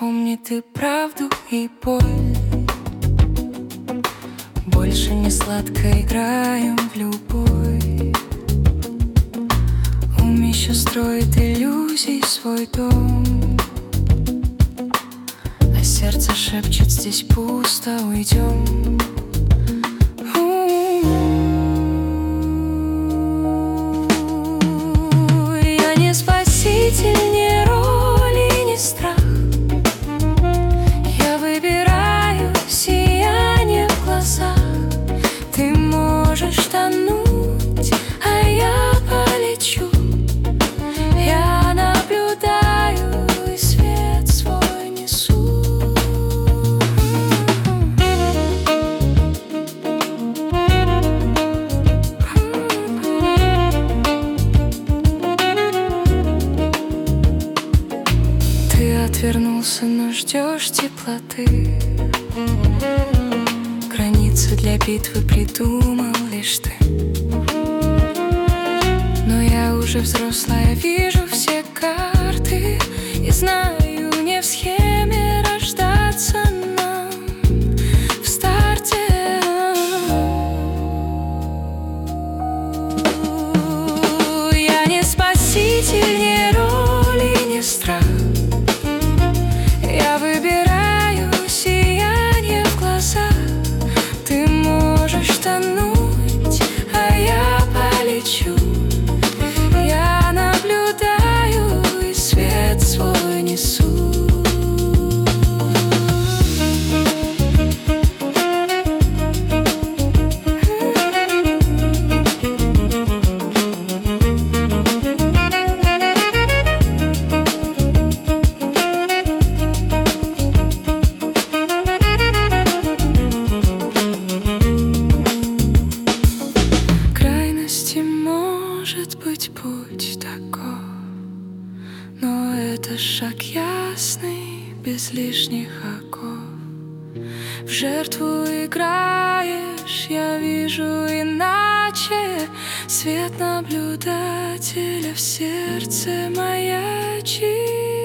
Помни ты правду и боль. Больше не сладко играем в любовь. Ум еще строит иллюзий свой дом, а сердце шепчет: здесь пусто, уйдем. Я не спаситель, не роль и не страх. Я выбираю сияние в глазах. Ты можешь тонуть, а я полечу. Я наблюдаю и свет свой несу. Ты отвернулся, но ждешь теплоты. Границы для битвы придумал лишь ты. Но я уже взрослая, вижу все карты и знаю, не в схеме рождаться нам в старте. Я не спаситель, не роль и не страх. Я выбираю сияние в глазах. Ты можешь тонуть, а я полечу. Я наблюдаю и свет свой несу. Может быть, путь таков, но это шаг ясный, без лишних оков. В жертву играешь, я вижу иначе. Свет наблюдателя в сердце маячит.